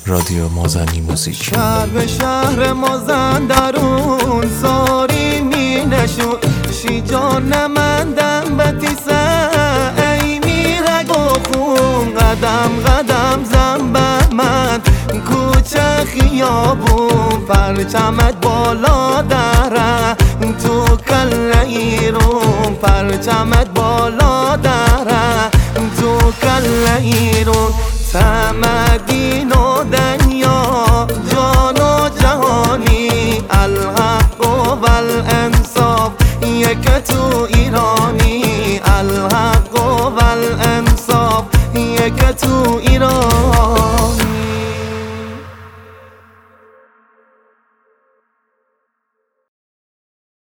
رادیو مازنی موزیک. شهر به شهر مازن درون ساری می نشون شیجان من دم بتیسه ای میرگ و خون قدم قدم زن به من کوچه خیابون پرچمت بالا داره تو کل ایرون پرچمت بالا داره تو کل ایرون تمدین و دنیا جان و جهانی الحق و الانصاف یک تو ایرانی الحق و الانصاف یک تو ایران.